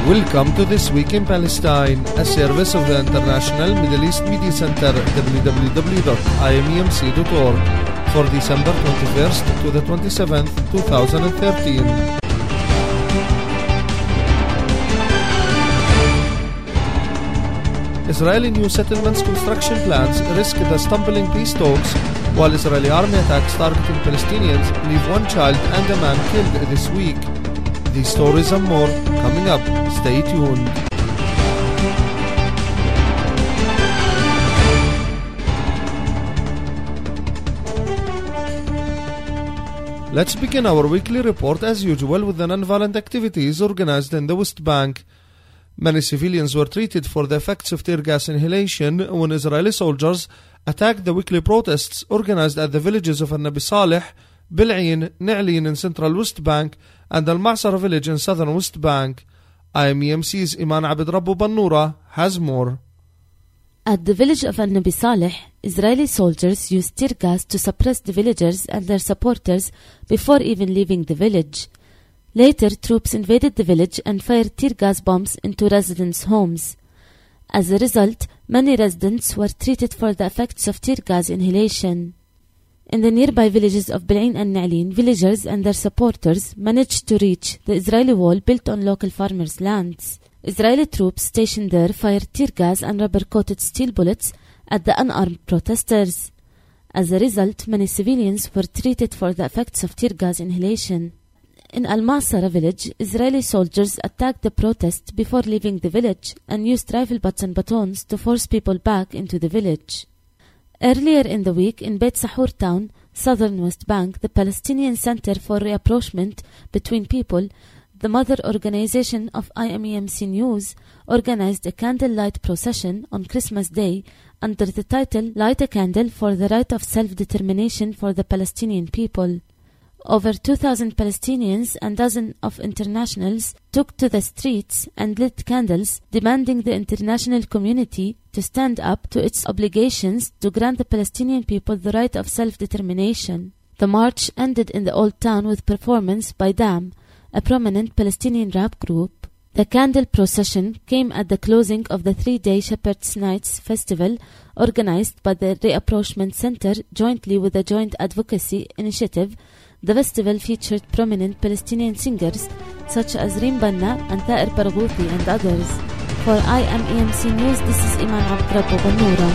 Welcome to This Week in Palestine, a service of the International Middle East Media Center, www.imemc.org, for December 21st to the 27th, 2013. Israeli new settlements construction plans risk the stumbling peace talks, while Israeli army attacks targeting Palestinians leave one child and a man killed this week. These stories and more coming up. Stay tuned. Let's begin our weekly report as usual with the non-violent activities organized in the West Bank. Many civilians were treated for the effects of tear gas inhalation when Israeli soldiers attacked the weekly protests organized at the villages of Nabi Saleh, Bil'in, Na'lin in central West Bank, and Al-Ma'sara village in southern West Bank. IMEMC's Iman Abed Rabbu Bannura has more. At the village of Nabi Saleh, Israeli soldiers used tear gas to suppress the villagers and their supporters before even leaving the village. Later, troops invaded the village and fired tear gas bombs into residents' homes. As a result, many residents were treated for the effects of tear gas inhalation. In the nearby villages of Bil'in and Na'lin, villagers and their supporters managed to reach the Israeli wall built on local farmers' lands. Israeli troops stationed there fired tear gas and rubber-coated steel bullets at the unarmed protesters. As a result, many civilians were treated for the effects of tear gas inhalation. In Al-Ma'sara village, Israeli soldiers attacked the protest before leaving the village and used rifle butts and batons to force people back into the village. Earlier in the week, in Beit Sahur town, southern West Bank, the Palestinian Center for Reapproachment Between People, the mother organization of IMEMC News, organized a candlelight procession on Christmas Day under the title Light a Candle for the Right of Self-Determination for the Palestinian People. Over 2,000 Palestinians and dozens of internationals took to the streets and lit candles, demanding the international community to stand up to its obligations to grant the Palestinian people the right of self-determination. The march ended in the Old Town with performance by Dam, a prominent Palestinian rap group. The candle procession came at the closing of the 3-day Shepherd's Nights festival organized by the Reapproachment Center jointly with the Joint Advocacy Initiative. The festival featured prominent Palestinian singers such as Reem Banna and Thaer Barghouthi and others. For IMEMC News, this is Iman Abed Rabbu Bannura.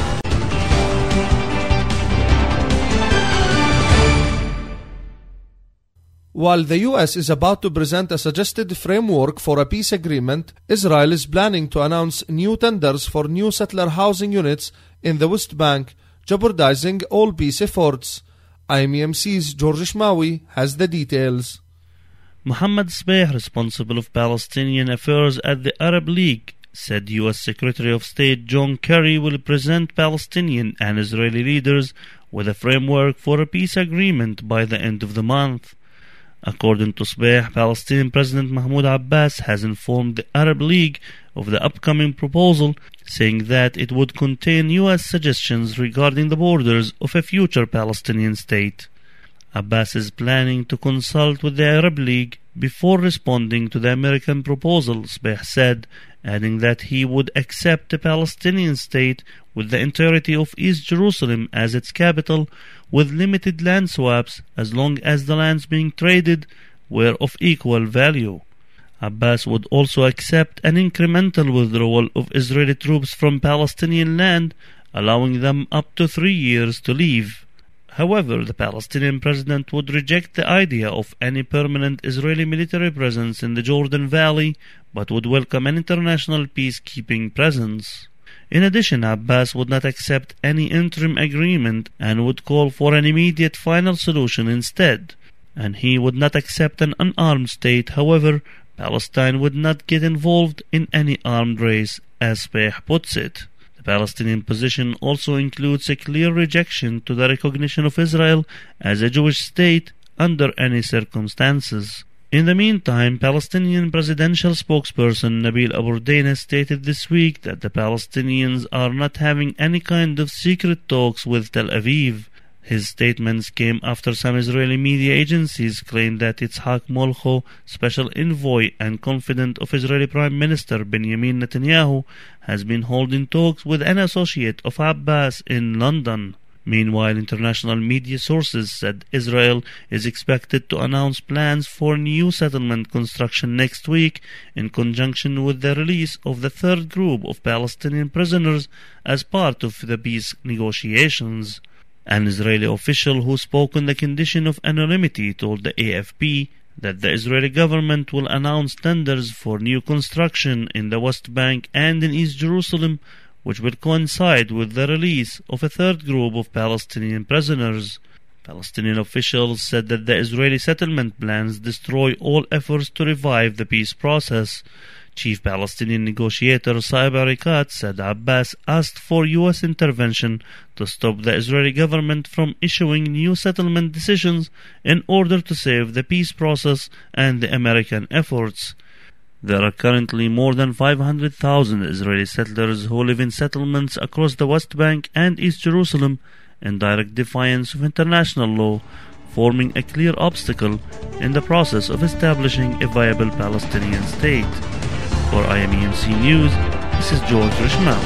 While the US is about to present a suggested framework for a peace agreement, Israel is planning to announce new tenders for new settler housing units in the West Bank, jeopardizing all peace efforts. IMEMC's George Shmawi has the details. Mohammed Sbeih, responsible of Palestinian affairs at the Arab League, said U.S. Secretary of State John Kerry will present Palestinian and Israeli leaders with a framework for a peace agreement by the end of the month. According to Sbeih, Palestinian President Mahmoud Abbas has informed the Arab League of the upcoming proposal, saying that it would contain U.S. suggestions regarding the borders of a future Palestinian state. Abbas is planning to consult with the Arab League before responding to the American proposal, Sbeih said, adding that he would accept a Palestinian state with the entirety of East Jerusalem as its capital, with limited land swaps as long as the lands being traded were of equal value. Abbas would also accept an incremental withdrawal of Israeli troops from Palestinian land, allowing them up to 3 years to leave. However, the Palestinian president would reject the idea of any permanent Israeli military presence in the Jordan Valley, but would welcome an international peacekeeping presence. In addition, Abbas would not accept any interim agreement and would call for an immediate final solution instead. And he would not accept an unarmed state. However, Palestine would not get involved in any armed race, as Sbeih puts it. The Palestinian position also includes a clear rejection to the recognition of Israel as a Jewish state under any circumstances. In the meantime, Palestinian presidential spokesperson Nabil Abu Daina stated this week that the Palestinians are not having any kind of secret talks with Tel Aviv. His statements came after some Israeli media agencies claimed that Itzhak Molcho, special envoy and confidant of Israeli Prime Minister Benjamin Netanyahu, has been holding talks with an associate of Abbas in London. Meanwhile, international media sources said Israel is expected to announce plans for new settlement construction next week in conjunction with the release of the third group of Palestinian prisoners as part of the peace negotiations. An Israeli official who spoke on the condition of anonymity told the AFP that the Israeli government will announce tenders for new construction in the West Bank and in East Jerusalem, which will coincide with the release of a third group of Palestinian prisoners. Palestinian officials said that the Israeli settlement plans destroy all efforts to revive the peace process. Chief Palestinian negotiator Saeb Erekat said Abbas asked for U.S. intervention to stop the Israeli government from issuing new settlement decisions in order to save the peace process and the American efforts. There are currently more than 500,000 Israeli settlers who live in settlements across the West Bank and East Jerusalem in direct defiance of international law, forming a clear obstacle in the process of establishing a viable Palestinian state. For IMEMC News, this is George Rishmal.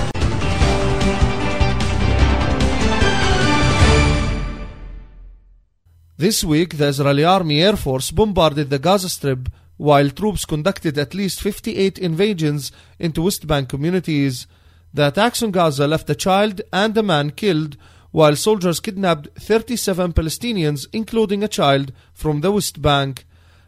This week, the Israeli Army Air Force bombarded the Gaza Strip while troops conducted at least 58 invasions into West Bank communities. The attacks on Gaza left a child and a man killed, while soldiers kidnapped 37 Palestinians, including a child from the West Bank.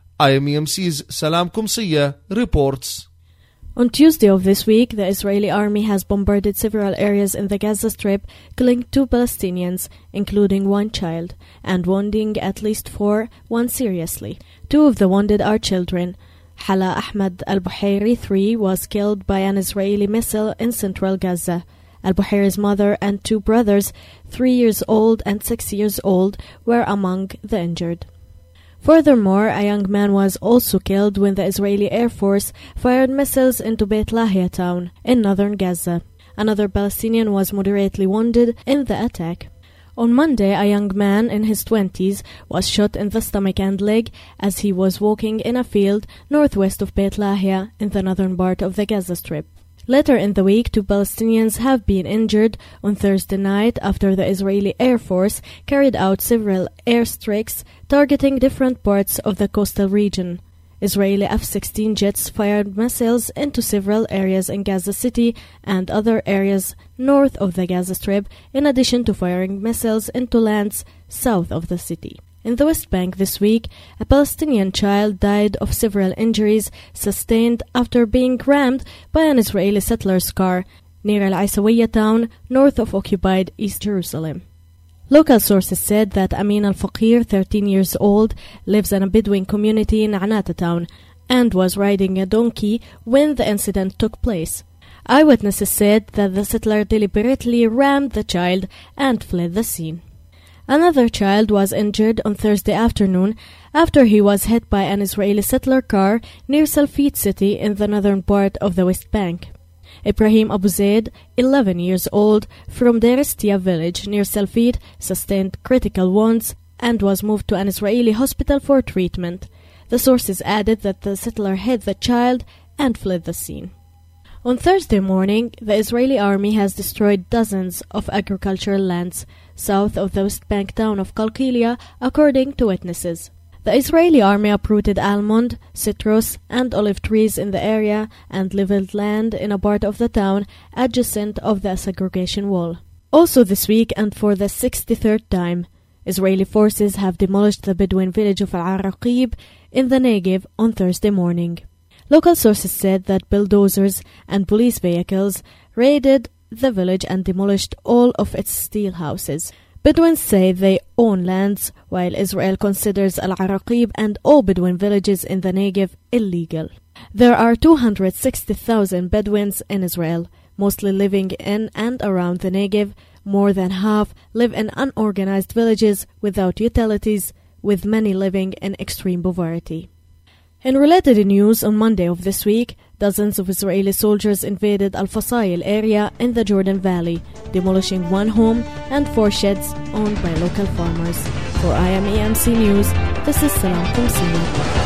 IMEMC's Salam Kumsiya reports. On Tuesday of this week, the Israeli army has bombarded several areas in the Gaza Strip, killing 2 Palestinians, including 1 child, and wounding at least 4, 1 seriously. 2 of the wounded are children. Hala Ahmed al-Buhairi, 3, was killed by an Israeli missile in central Gaza. Al-Buhairi's mother and 2 brothers, 3 years old and 6 years old, were among the injured. Furthermore, a young man was also killed when the Israeli Air Force fired missiles into Beit Lahia town in northern Gaza. Another Palestinian was moderately wounded in the attack. On Monday, a young man in his 20s was shot in the stomach and leg as he was walking in a field northwest of Beit Lahia in the northern part of the Gaza Strip. Later in the week, 2 Palestinians have been injured on Thursday night after the Israeli Air Force carried out several airstrikes targeting different parts of the coastal region. Israeli F-16 jets fired missiles into several areas in Gaza City and other areas north of the Gaza Strip, in addition to firing missiles into lands south of the city. In the West Bank this week, a Palestinian child died of several injuries sustained after being rammed by an Israeli settler's car near Al-Aisawiyya town, north of occupied East Jerusalem. Local sources said that Amin al-Faqir, 13 years old, lives in a Bedouin community in Anata town and was riding a donkey when the incident took place. Eyewitnesses said that the settler deliberately rammed the child and fled the scene. Another child was injured on Thursday afternoon after he was hit by an Israeli settler car near Salfit city in the northern part of the West Bank. Ibrahim Abu Zaid, 11 years old, from Deir Istia village near Salfit, sustained critical wounds and was moved to an Israeli hospital for treatment. The sources added that the settler hit the child and fled the scene. On Thursday morning, the Israeli army has destroyed dozens of agricultural lands south of the West Bank town of Qalqilia, according to witnesses. The Israeli army uprooted almond, citrus, and olive trees in the area and leveled land in a part of the town adjacent of the segregation wall. Also this week, and for the 63rd time, Israeli forces have demolished the Bedouin village of Al-Araqib in the Negev on Thursday morning. Local sources said that bulldozers and police vehicles raided the village and demolished all of its steel houses. Bedouins say they own lands, while Israel considers Al-Araqib and all Bedouin villages in the Negev illegal. There are 260,000 Bedouins in Israel, mostly living in and around the Negev. More than half live in unorganized villages without utilities, with many living in extreme poverty. In related news, on Monday of this week, dozens of Israeli soldiers invaded Al-Fasayil area in the Jordan Valley, demolishing one home and 4 sheds owned by local farmers. For IMEMC News, this is Salam Kamsini.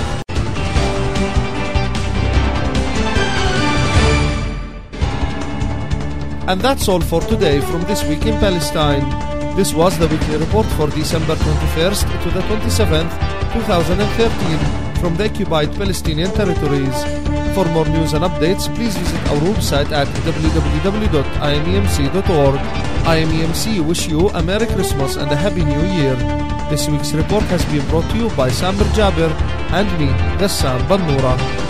And that's all for today from This Week in Palestine. This was the weekly report for December 21st to the 27th, 2013 from the occupied Palestinian territories. For more news and updates, please visit our website at www.imemc.org. IMEMC wish you a Merry Christmas and a Happy New Year. This week's report has been brought to you by Samir Jabir and me, Ghassan Bannoura.